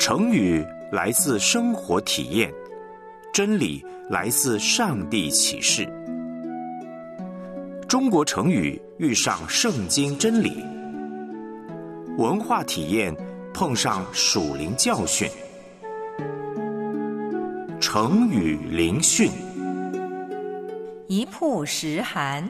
成语来自生活体验，真理来自上帝启示。中国成语遇上圣经真理，文化体验碰上属灵教训。成语灵讯， 一曝十寒。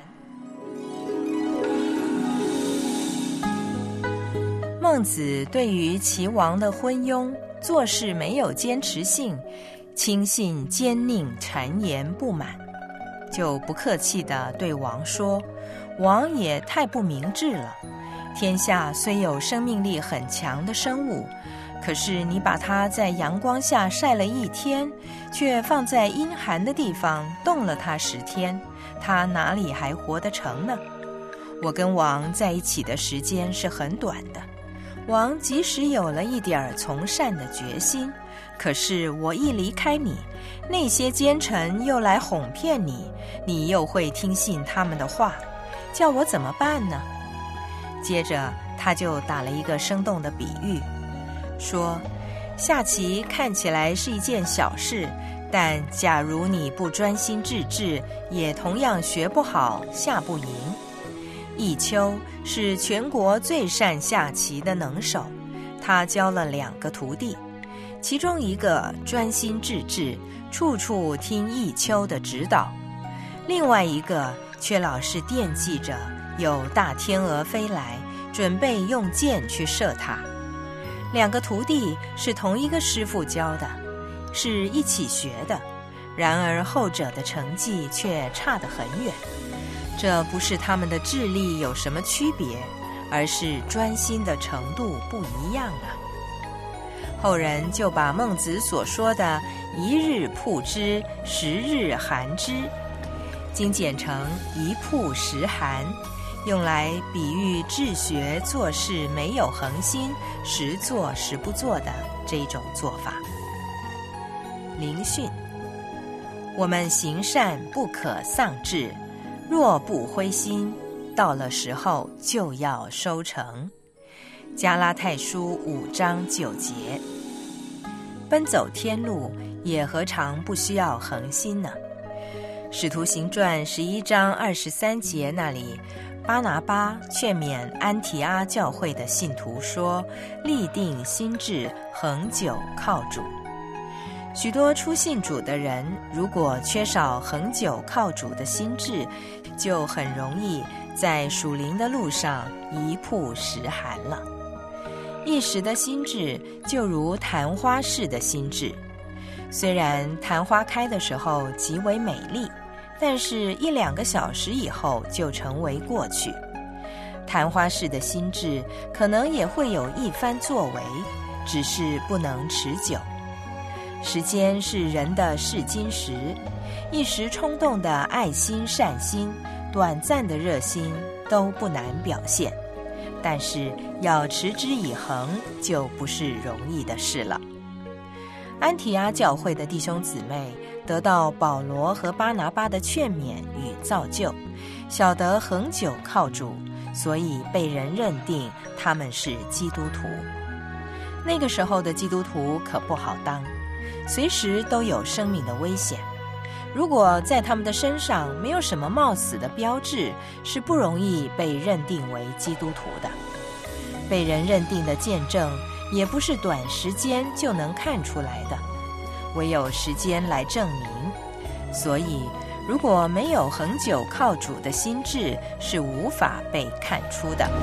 孟子对于齐王的昏庸，做事没有坚持性，轻信奸佞谗言不满，就不客气地对王说：王也太不明智了，天下虽有生命力很强的生物，可是你把它在阳光下晒了1天，却放在阴寒的地方冻了它10天，它哪里还活得成呢？我跟王在一起的时间是很短的，王即使有了一点从善的决心，可是我一离开你，那些奸臣又来哄骗你，你又会听信他们的话，叫我怎么办呢？接着他就打了一个生动的比喻，说下棋看起来是一件小事，但假如你不专心致志，也同样学不好，下不赢。弈秋是全国最善下棋的能手，他教了2个徒弟，其中一个专心致志，处处听弈秋的指导，另外一个却老是惦记着有大天鹅飞来，准备用箭去射它。2个徒弟是同一个师傅教的，是一起学的，然而后者的成绩却差得很远。这不是他们的智力有什么区别，而是专心的程度不一样啊。后人就把孟子所说的1日曝之，10日寒之，精简成一曝十寒，用来比喻治学做事没有恒心，时做时不做的这种做法。灵训，我们行善不可丧志，若不灰心，到了时候就要收成。加拉太书5章9节。奔走天路，也何尝不需要恒心呢？使徒行传11章23节那里，巴拿巴劝勉安提阿教会的信徒说：立定心志，恒久靠主。许多初信主的人，如果缺少恒久靠主的心志，就很容易在属灵的路上一曝十寒了。一时的心志就如昙花似的心志，虽然昙花开的时候极为美丽，但是1-2个小时以后就成为过去。昙花似的心志可能也会有一番作为，只是不能持久。时间是人的试金石，一时冲动的爱心善心，短暂的热心都不难表现，但是要持之以恒就不是容易的事了。安提阿教会的弟兄姊妹得到保罗和巴拿巴的劝勉与造就，晓得恒久靠主，所以被人认定他们是基督徒。那个时候的基督徒可不好当，随时都有生命的危险。如果在他们的身上没有什么冒死的标志，是不容易被认定为基督徒的。被人认定的见证也不是短时间就能看出来的，唯有时间来证明。所以如果没有恒久靠主的心志，是无法被看出的。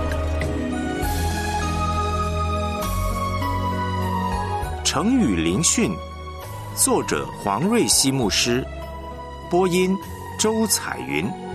成语灵讯，作者黄瑞希牧师，播音周彩云。